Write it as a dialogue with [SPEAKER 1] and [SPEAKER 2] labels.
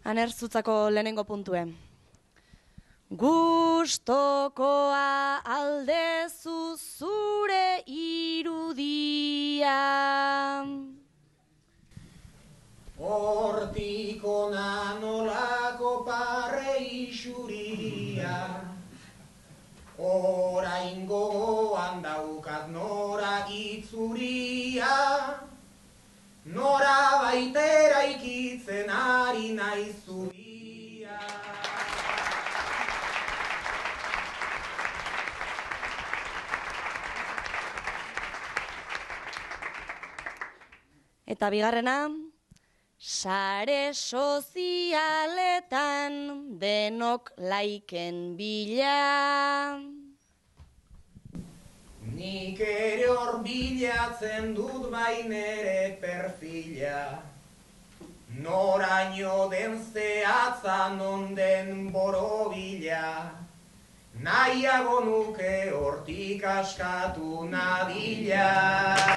[SPEAKER 1] Anerzutzako lehenengo puntue. Gustokoa aldezu zure irudia.
[SPEAKER 2] Hortik ona nolako parre isuria, orain gogoan daukat nora itzuria, nora baitera ikitzen ari naiz zubia.
[SPEAKER 1] Eta bigarrena, sare sozialetan denok laiken bila.
[SPEAKER 2] Nik ere hor bilatzen dut bain ere perfila, noraino den zehatza non den borobila, nahiago nuke hortik askatu nadila.